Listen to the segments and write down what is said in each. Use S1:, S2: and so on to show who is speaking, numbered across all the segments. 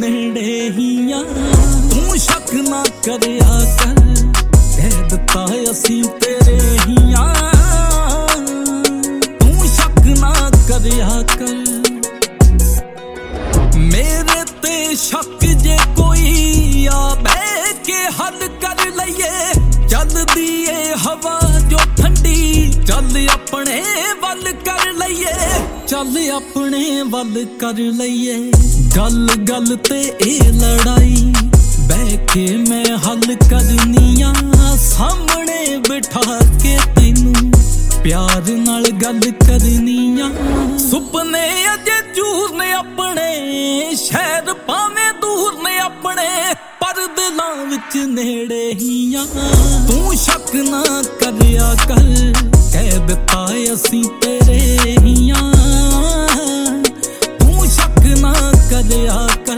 S1: ਨੇੜੇ ਹੀ ਆ। ਤੂੰ ਸ਼ੱਕ ਨਾ ਕਰਿਆ ਕਰ, ਕਹਿ ਦਿੱਤਾ ਅਸੀਂ ਤੇਰੇ ਹੀ ਆ। ਤੂੰ ਸ਼ੱਕ ਨਾ ਕਰਿਆ ਕਰ, ਮੇਰੇ ਤੇ ਸ਼ੱਕ ਜੇ ਕੋਈ ਆ ਬਹਿ ਕੇ ਹੱਲ ਕਰ ਲਈਏ। ਚੱਲਦੀ ਏ ਹਵਾ ਜੋ ਠੰਡੀ, ਚੱਲ ਆਪਣੇ ਵੱਲ ਕਰ ਲਈਏ, ਚੱਲ ਆਪਣੇ ਵੱਲ ਕਰ ਲਈਏ। ਗੱਲ ਗੱਲ ਤੇ ਇਹ ਲੜਾਈ ਬਹਿ ਕੇ ਮੈਂ ਹੱਲ ਕਰਨੀ ਆ। ਸਾਹਮਣੇ ਬਿਠਾ ਕੇ ਤੈਨੂੰ ਪਿਆਰ ਨਾਲ ਗੱਲ ਕਰਨੀ ਆ। ਸੁਪਨੇ ਅਜੇ ਜੂਰ ਨੇ ਆਪਣੇ, ਸ਼ਹਿਰ ਭਾਵੇਂ ਦੂਰ ਨੇ ਆਪਣੇ, ਪਰ ਦਿਲਾਂ ਵਿੱਚ ਨੇੜੇ ਹੀ ਆ। ਤੂੰ ਸ਼ੱਕ ਨਾ ਕਰਿਆ ਕਰ, ਕਹਿ ਦਿੱਤਾ ਅਸੀਂ ਤੇਰੇ ਹੀ ਆ। ਤੂੰ ਸ਼ੱਕ ਨਾ ਕਰਿਆ ਕਰ।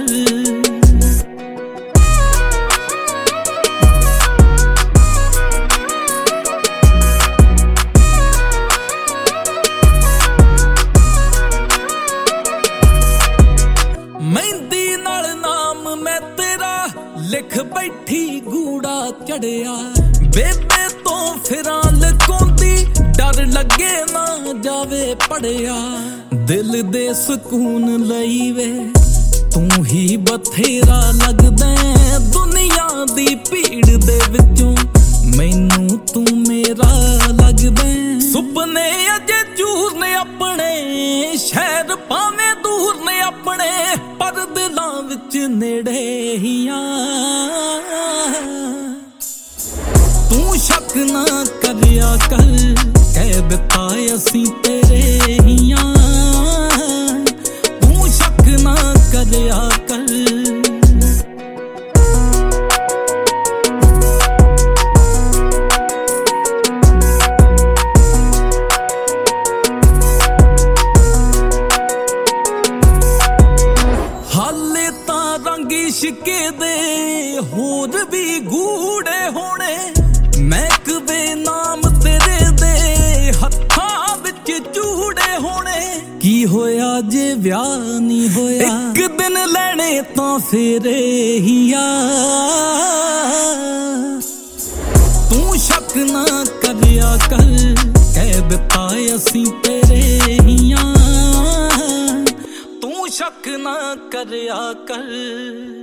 S1: ਮਹਿੰਦੀ ਨਾਲ ਨਾਮ ਮੈਂ ਤੇਰਾ ਲਿਖ ਬੈਠੀ ਗੂੜਾ ਚੜਿਆ। ਬੇਬੇ ਤੋਂ ਫਿਰਾਂ ਲੁਕਾਉਂਦੀ, ਡਰ ਲੱਗੇ ਨਾ ਜਾਵੇ ਪੜਿਆ। ਦਿਲ ਦੇ ਸਕੂਨ ਲਈ ਵੇ ਤੂੰ ਹੀ ਬਥੇਰਾ ਲੱਗਦਾ। ਦੁਨੀਆ ਦੀ ਭੀੜ ਦੇ ਵਿੱਚੋਂ ਮੈਨੂੰ ਤੂੰ ਮੇਰਾ ਲੱਗਦਾ। ਸੁਪਨੇ ਅਜੇ ਜੂਰ ਨੇ ਆਪਣੇ, ਸ਼ਹਿਰ ਭਾਵੇਂ ਦੂਰ ਨੇ ਆਪਣੇ, ਪਰ ਦਿਲਾਂ ਵਿੱਚ ਨੇੜੇ ਹੀ ਆ। ਤੂੰ ਸ਼ੱਕ ਨਾ ਕਰਿਆ ਕਰ, ਕਹਿ ਦਿੱਤਾ ਅਸੀਂ ਤੇਰੇ ਹੀ ਆ। ਤੂੰ ਸ਼ੱਕ ਨਾ ਕਰਿਆ ਕਰ। ਹਾਲੇ ਤਾਂ ਰੰਗ ਇਸ਼ਕੇ ਦੇ ਹੋਰ ਵੀ ਗੂੜੇ ਹੋਣੇ। ਮਹਿਕਵੇ ਨਾਮ ਤੇਰੇ ਦੇ ਹੱਥਾਂ ਵਿੱਚ ਚੂੜੇ ਹੋਣੇ। ਕੀ ਹੋਇਆ ਜੇ ਵਿਆਹ ਨਹੀਂ ਹੋਇਆ, ਇੱਕ ਦਿਨ ਲੈਣੇ ਤਾਂ ਫੇਰੇ ਹੀ ਆ। ਤੂੰ ਸ਼ੱਕ ਨਾ ਕਰਿਆ ਕਰ, ਕਹਿ ਦਿੱਤਾ ਅਸੀਂ ਤੇਰੇ ਹੀ ਆ। ਤੂੰ ਸ਼ੱਕ ਨਾ ਕਰਿਆ ਕਰ।